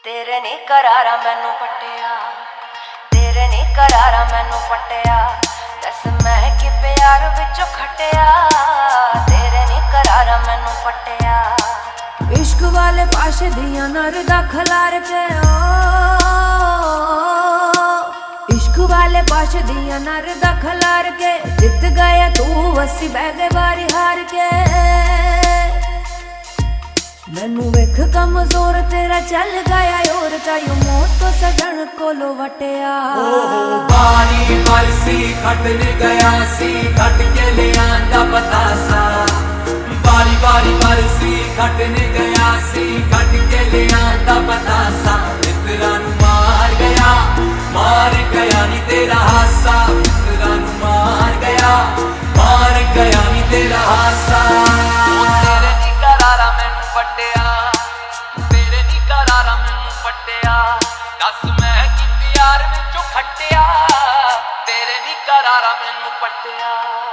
तेरे नी करारा मैनू पट्टिया, तेरे नी करारा मैनू पट्टिया। दस मैं कि प्यार विचों खटिया, तेरे नी करारा मैनू पट्टिया। इश्क वाले पाशे दियां नर दा खलार के इश्क वाले पाशे दियां नर दा खलार के। जित गया तू असी बह गए बारी हार के। मैनू वेख कमजोर तेरा चल गया और चायो मौत तो सजन कोलो वटिया। बारी बरसी खटन गया सी, खट के ले आंदा बतासा। बारी बारी बरसी खटन गया सी, खट के ले आंदा बतासा। मित्रा नू मार गया नी तेरा हासा। मित्रा नू मार गया नी तेरा हासा। तेरे नी करारा मैनू पट्टिया, तेरे नी करारा मैनू पट्टिया। दस मैं कि प्यार विचों खटिया, तेरे नी करारा मैनू पट्टिया।